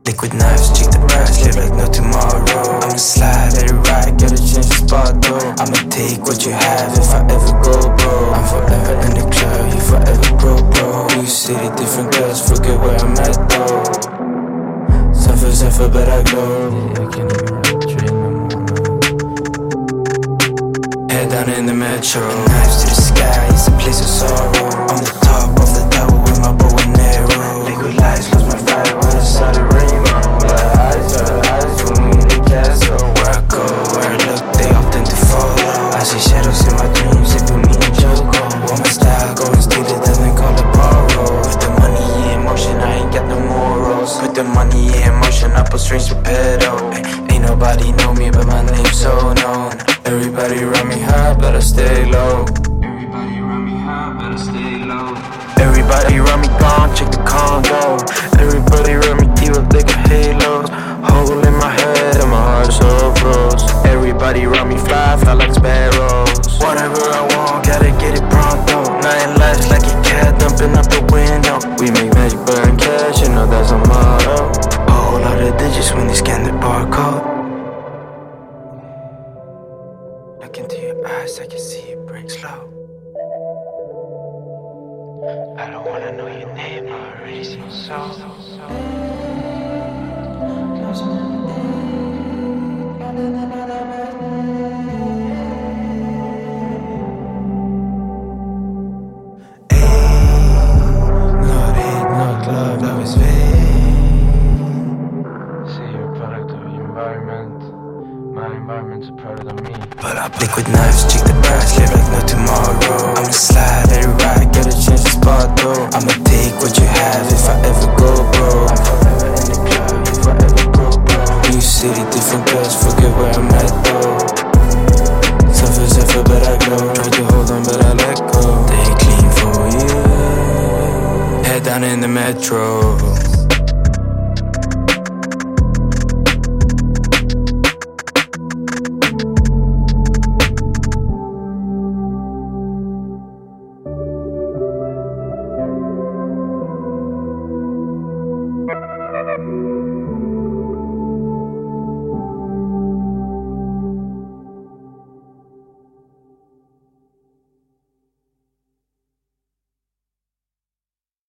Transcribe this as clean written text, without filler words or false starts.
Liquid knives, check the price, live like no tomorrow. I'ma slide, let it ride, get a change of spot though. I'ma take what you have if I ever go broke. I'm forever in the club, you forever broke. New city, different girls, forget where I'm at though. Suffer, but I glow. Yeah, I can't even ride the train no more. Head down in the metro, knives to the sky, it's a place of sorrow. On the top of the tower with my bow and arrow. Liquid lights, lose my fire when it's out of rainbow. Eyes, when we in the castle. Where I go, where I look, they all tend to follow. I see shadows in my dreams, it put me in choco. Want my style, go and steal it, then call it borrow. Put the money in motion, I ain't got no morals. Put the money in motion, I put strings to pedal. Ain't nobody know me, but my name's so known. Everybody run me high, but I stay low. Everybody run me high, but I stay low. Everybody run me gone, check the Congo. Everybody run me deep up like a halo. Hole in my head and my heart so froze. Everybody run me fly like sparrows. Whatever I want, gotta get it pronto. 9 lives like a cat dumping out the window. We make magic burn cash, you know that's a motto. A whole lot of digits when they scan the barcode. Look into your eyes, I can see it break slow. I don't wanna know your name, I already see your soul. Not hate, not love, love is vain. See, you're a product of your environment. My environment's a product of me. But I liquid knives, check the price, live like no tomorrow. I'ma slide, let it ride, get a change of spot though. I'ma take what you have if I ever go broke. I'm forever in the club, if I ever go broke. New city, different girls.